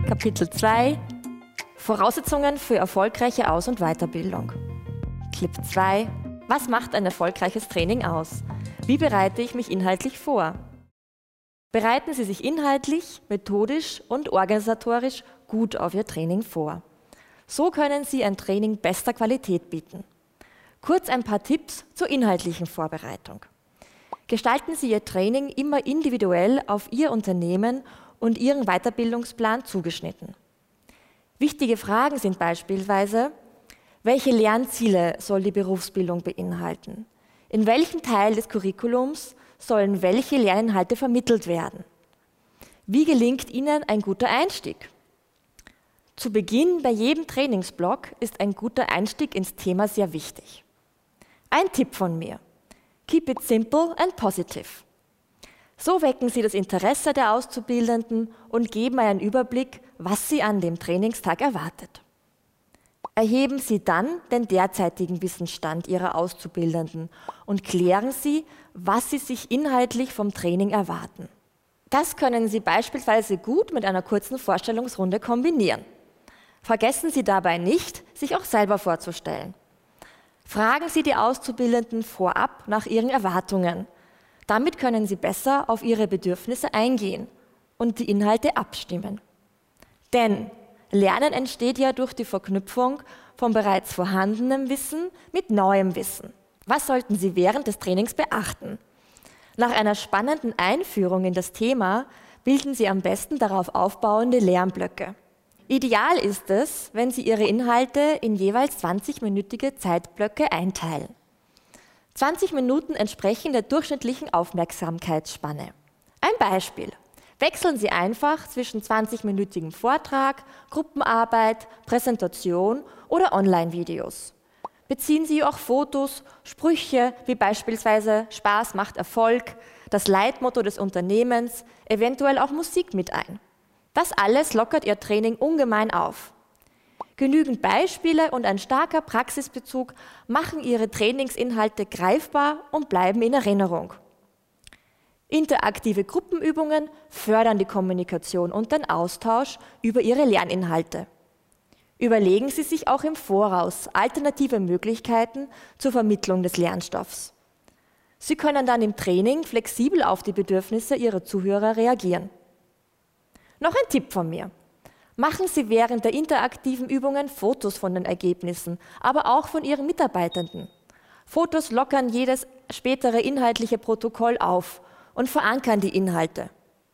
Kapitel 2 Voraussetzungen für erfolgreiche Aus- und Weiterbildung. Clip 2 Was macht ein erfolgreiches Training aus? Wie bereite ich mich inhaltlich vor? Bereiten Sie sich inhaltlich, methodisch und organisatorisch gut auf Ihr Training vor. So können Sie ein Training bester Qualität bieten. Kurz ein paar Tipps zur inhaltlichen Vorbereitung. Gestalten Sie Ihr Training immer individuell auf Ihr Unternehmen und Ihren Weiterbildungsplan zugeschnitten. Wichtige Fragen sind beispielsweise: Welche Lernziele soll die Berufsbildung beinhalten? In welchem Teil des Curriculums sollen welche Lerninhalte vermittelt werden? Wie gelingt Ihnen ein guter Einstieg? Zu Beginn bei jedem Trainingsblock ist ein guter Einstieg ins Thema sehr wichtig. Ein Tipp von mir: Keep it simple and positive. So wecken Sie das Interesse der Auszubildenden und geben einen Überblick, was sie an dem Trainingstag erwartet. Erheben Sie dann den derzeitigen Wissensstand Ihrer Auszubildenden und klären Sie, was sie sich inhaltlich vom Training erwarten. Das können Sie beispielsweise gut mit einer kurzen Vorstellungsrunde kombinieren. Vergessen Sie dabei nicht, sich auch selber vorzustellen. Fragen Sie die Auszubildenden vorab nach ihren Erwartungen. Damit können Sie besser auf ihre Bedürfnisse eingehen und die Inhalte abstimmen. Denn Lernen entsteht ja durch die Verknüpfung von bereits vorhandenem Wissen mit neuem Wissen. Was sollten Sie während des Trainings beachten? Nach einer spannenden Einführung in das Thema bilden Sie am besten darauf aufbauende Lernblöcke. Ideal ist es, wenn Sie Ihre Inhalte in jeweils 20-minütige Zeitblöcke einteilen. 20 Minuten entsprechen der durchschnittlichen Aufmerksamkeitsspanne. Ein Beispiel: Wechseln Sie einfach zwischen 20-minütigem Vortrag, Gruppenarbeit, Präsentation oder Online-Videos. Beziehen Sie auch Fotos, Sprüche wie beispielsweise Spaß macht Erfolg, das Leitmotto des Unternehmens, eventuell auch Musik mit ein. Das alles lockert Ihr Training ungemein auf. Genügend Beispiele und ein starker Praxisbezug machen Ihre Trainingsinhalte greifbar und bleiben in Erinnerung. Interaktive Gruppenübungen fördern die Kommunikation und den Austausch über Ihre Lerninhalte. Überlegen Sie sich auch im Voraus alternative Möglichkeiten zur Vermittlung des Lernstoffs. Sie können dann im Training flexibel auf die Bedürfnisse Ihrer Zuhörer reagieren. Noch ein Tipp von mir: Machen Sie während der interaktiven Übungen Fotos von den Ergebnissen, aber auch von Ihren Mitarbeitenden. Fotos lockern jedes spätere inhaltliche Protokoll auf und verankern die Inhalte.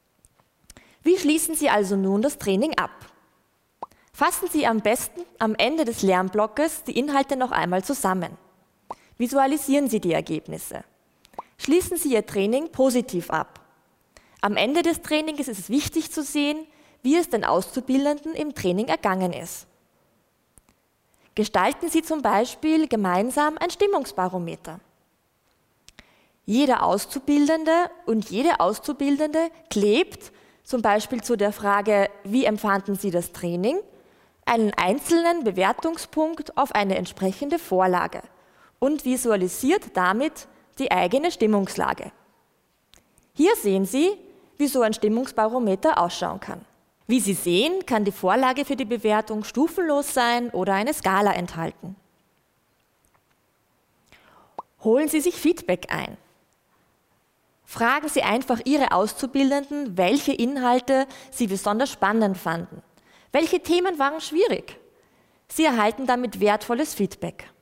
Wie schließen Sie also nun das Training ab? Fassen Sie am besten am Ende des Lernblockes die Inhalte noch einmal zusammen. Visualisieren Sie die Ergebnisse. Schließen Sie Ihr Training positiv ab. Am Ende des Trainings ist es wichtig zu sehen, wie es den Auszubildenden im Training ergangen ist. Gestalten Sie zum Beispiel gemeinsam ein Stimmungsbarometer. Jeder Auszubildende und jede Auszubildende klebt zum Beispiel zu der Frage, wie empfanden Sie das Training, einen einzelnen Bewertungspunkt auf eine entsprechende Vorlage und visualisiert damit die eigene Stimmungslage. Hier sehen Sie, wie so ein Stimmungsbarometer ausschauen kann. Wie Sie sehen, kann die Vorlage für die Bewertung stufenlos sein oder eine Skala enthalten. Holen Sie sich Feedback ein. Fragen Sie einfach Ihre Auszubildenden, welche Inhalte sie besonders spannend fanden. Welche Themen waren schwierig? Sie erhalten damit wertvolles Feedback.